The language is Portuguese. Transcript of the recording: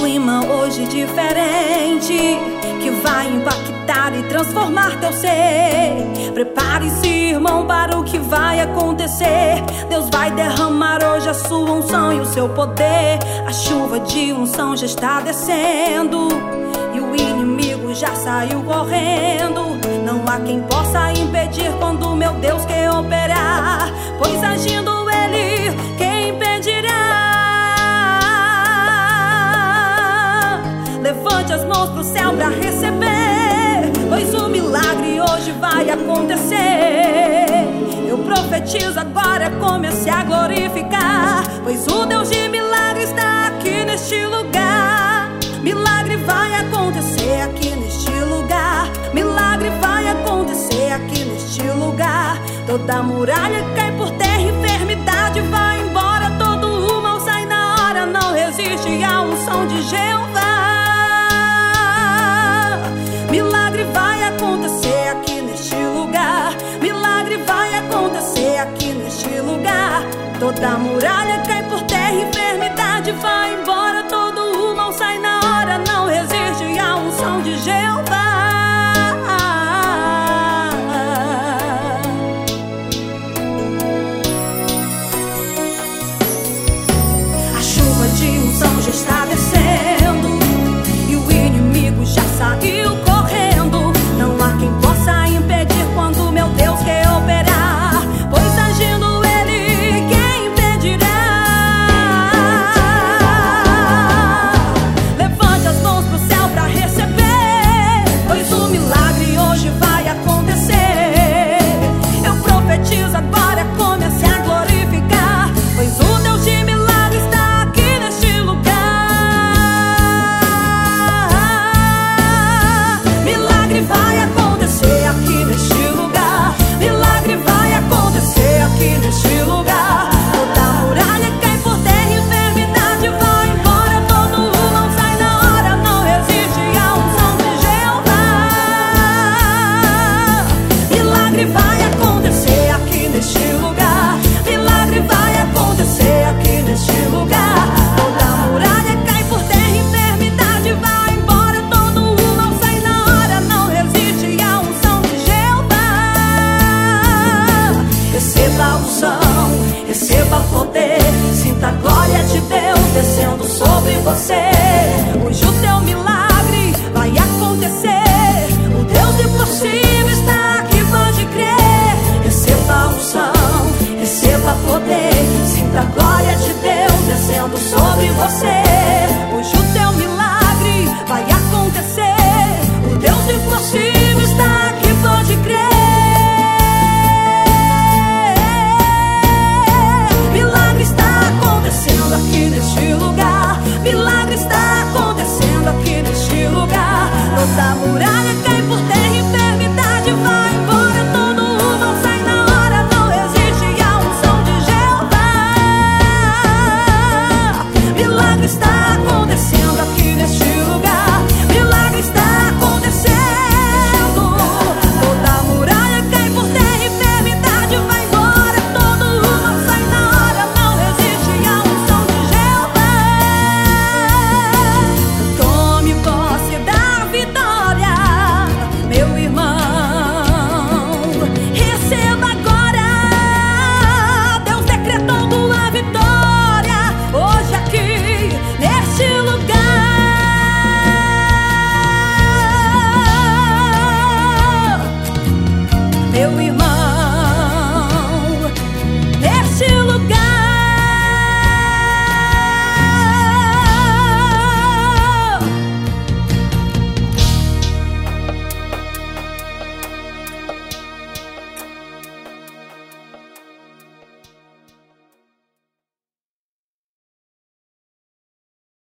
clima hoje diferente, que vai impactar e transformar teu ser. Prepare-se, irmão, para o que vai acontecer. Deus vai derramar hoje a sua unção e o seu poder. A chuva de unção já está descendo e o inimigo já saiu correndo. Não há quem possa impedir quando meu Deus quer operar, pois agindo Ele, quem impedirá? Levante as mãos pro céu pra receber, pois o milagre hoje vai acontecer. Eu profetizo agora, comece a glorificar, pois o Deus de milagre está aqui neste lugar. Milagre vai acontecer aqui neste lugar. Milagre vai acontecer aqui neste lugar. Toda muralha cai por terra, enfermidade vai embora, todo o mal sai na hora, não resiste à unção de Jeová. Milagre vai acontecer aqui neste lugar. Milagre vai acontecer aqui neste lugar. Toda muralha cai por terra, enfermidade vai embora, todo o mal sai na hora, não resiste à unção de Jeová. A chuva de unção já está descendo e o inimigo já saiu correndo. Não há quem possa impedir quando meu Deus quer operar, pois agindo Ele, quem impedirá? Levante as mãos pro céu pra receber, pois o milagre hoje vai acontecer. Eu profetizo agora, comece a glorificar, pois o Deus de milagre está aqui neste lugar. Milagre vai acontecer aqui neste lugar. Milagre vai acontecer aqui neste lugar. Toda muralha cai por terra, enfermidade vai embora, todo o mal sai na hora, não resiste à unção de Jeová. Milagre vai acontecer aqui neste lugar. Milagre vai acontecer aqui neste lugar. Toda muralha cai por terra, enfermidade vai embora, todo o mal sai na hora, não resiste à unção de Jeová. Receba a unção, receba poder, sinta a glória de Deus descendo sobre você. Hoje o teu milagre vai acontecer. O Deus impossível está aqui, pode crer. Receba a unção, receba poder, sinta a glória de Deus descendo sobre você. Hoje o teu milagre vai acontecer. O Deus impossível está aqui, pode crer. Milagre está acontecendo aqui neste lugar. Milagre está acontecendo aqui neste lugar. Toda muralha cai por terra, enfermidade vai embora, todo o mal sai na hora, não resiste à unção de Jeová. Milagre está acontecendo aqui neste lugar. Milagre está acontecendo. Toda muralha cai por terra, enfermidade vai embora, todo o mal sai na hora, não resiste à unção de Jeová. Tome posse da vitória, meu irmão. Receba agora. Deus decretou tua vitória hoje aqui neste lugar, meu irmão.